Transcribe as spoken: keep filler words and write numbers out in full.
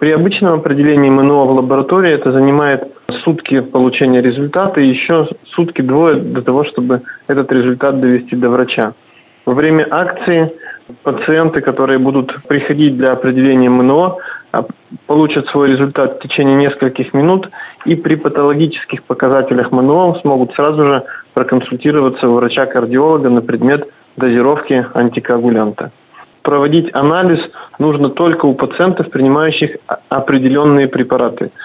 При обычном определении МНО в лаборатории это занимает сутки получения результата и еще сутки-двое для того, чтобы этот результат довести до врача. Во время акции пациенты, которые будут приходить для определения МНО, получат свой результат в течение нескольких минут и при патологических показателях МНО смогут сразу же проконсультироваться у врача-кардиолога на предмет дозировки антикоагулянта. Проводить анализ нужно только у пациентов, принимающих определенные препараты.